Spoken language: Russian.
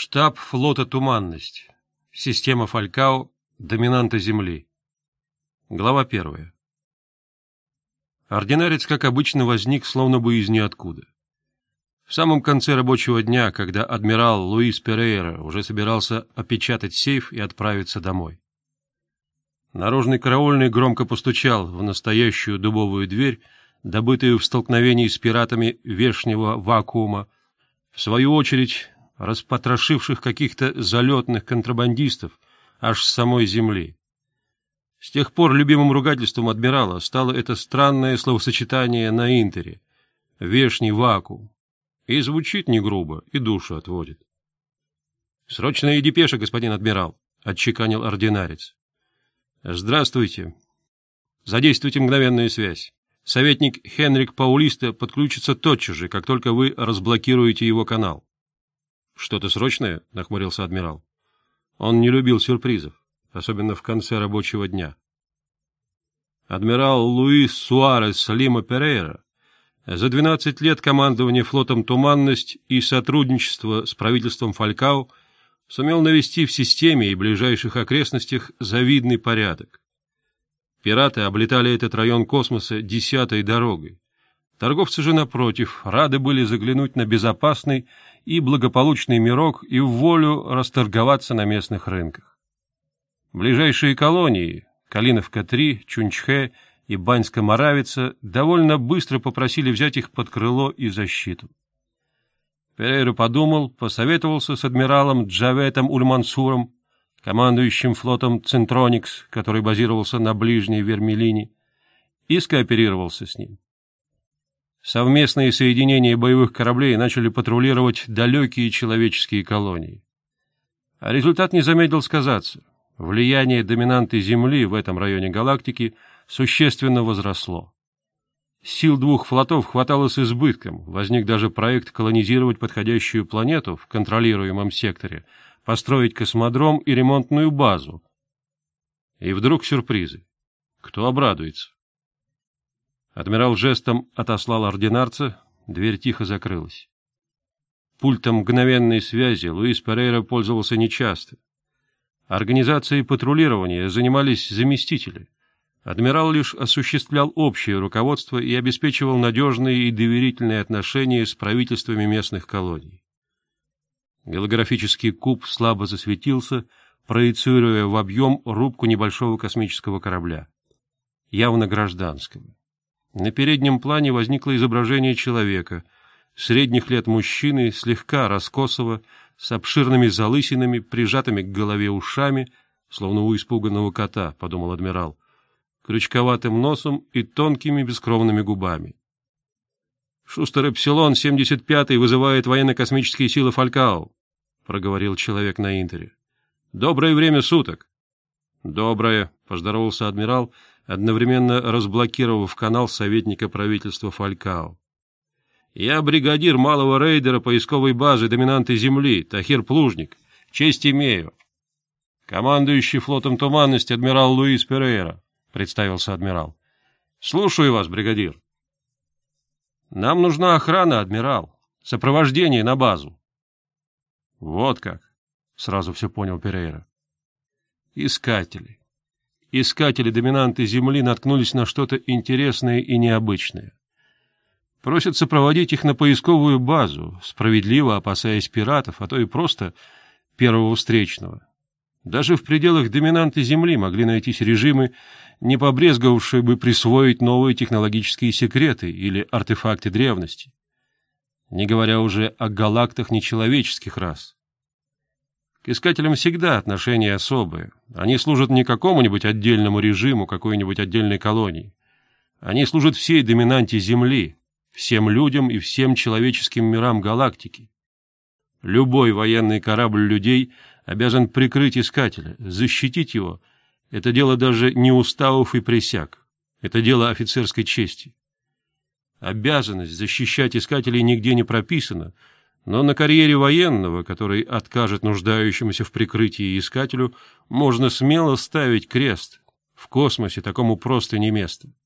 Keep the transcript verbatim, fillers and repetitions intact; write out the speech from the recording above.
Штаб флота «Туманность». Система Фалькау. Доминанта Земли. Глава первая. Ординарец, как обычно, возник словно бы из ниоткуда. В самом конце рабочего дня, когда адмирал Луис Перейра уже собирался опечатать сейф и отправиться домой. Наружный караульный громко постучал в настоящую дубовую дверь, добытую в столкновении с пиратами Вешнего Вакуума, в свою очередь распотрошивших каких-то залетных контрабандистов аж с самой земли. С тех пор любимым ругательством адмирала стало это странное словосочетание на интере — «Вешний вакуум». И звучит не грубо, и душу отводит. — Срочная депеша, господин адмирал, — отчеканил ординарец. — Здравствуйте. Задействуйте мгновенную связь. Советник Хенрик Паулиста подключится тотчас же, как только вы разблокируете его канал. — Что-то срочное? — нахмурился адмирал. Он не любил сюрпризов, особенно в конце рабочего дня. Адмирал Луис Суарес Лима Перейра за двенадцать лет командования флотом «Туманность» и сотрудничества с правительством Фалькау сумел навести в системе и ближайших окрестностях завидный порядок. Пираты облетали этот район космоса десятой дорогой. Торговцы же, напротив, рады были заглянуть на безопасный и благополучный мирок и в волю расторговаться на местных рынках. Ближайшие колонии — Калиновка-три, Чунчхэ и Баньска-Моравица — довольно быстро попросили взять их под крыло и защиту. Перейра подумал, посоветовался с адмиралом Джаветом Уль-Мансуром, командующим флотом «Центроникс», который базировался на ближней Вермилине, и скооперировался с ним. Совместные соединения боевых кораблей начали патрулировать далекие человеческие колонии. А результат не замедлил сказаться. Влияние доминанты Земли в этом районе галактики существенно возросло. Сил двух флотов хватало с избытком, возник даже проект колонизировать подходящую планету в контролируемом секторе, построить космодром и ремонтную базу. И вдруг сюрпризы. Кто обрадуется? Адмирал жестом отослал ординарца, дверь тихо закрылась. Пультом мгновенной связи Луис Перейра пользовался нечасто. Организацией патрулирования занимались заместители. Адмирал лишь осуществлял общее руководство и обеспечивал надежные и доверительные отношения с правительствами местных колоний. Голографический куб слабо засветился, проецируя в объем рубку небольшого космического корабля, явно гражданского. На переднем плане возникло изображение человека, средних лет мужчины, слегка раскосого, с обширными залысинами, прижатыми к голове ушами, словно у испуганного кота, — подумал адмирал, крючковатым носом и тонкими бескровными губами. — Шустер Эпсилон семьдесят пятый вызывает военно-космические силы Фалькау, — проговорил человек на интере. — Доброе время суток. — Доброе, — поздоровался адмирал, одновременно разблокировав канал советника правительства Фалькау. — Я бригадир малого рейдера поисковой базы доминанты Земли, Тахир Плужник. Честь имею. — Командующий флотом «Туманность» адмирал Луис Перейра, — представился адмирал. — Слушаю вас, бригадир. — Нам нужна охрана, адмирал, сопровождение на базу. — Вот как, — сразу все понял Перейра. — Искатели. Искатели доминанты Земли наткнулись на что-то интересное и необычное. Просят сопроводить их на поисковую базу, справедливо опасаясь пиратов, а то и просто первого встречного. Даже в пределах доминанты Земли могли найтись режимы, не побрезговавшие бы присвоить новые технологические секреты или артефакты древности, не говоря уже о галактах нечеловеческих рас. К искателям всегда отношения особые. Они служат не какому-нибудь отдельному режиму, какой-нибудь отдельной колонии. Они служат всей доминанте Земли, всем людям и всем человеческим мирам галактики. Любой военный корабль людей обязан прикрыть искателя, защитить его. Это дело даже не уставов и присяг. Это дело офицерской чести. Обязанность защищать искателей нигде не прописана, но на карьере военного, который откажет нуждающемуся в прикрытии искателю, можно смело ставить крест. В космосе такому просто не место.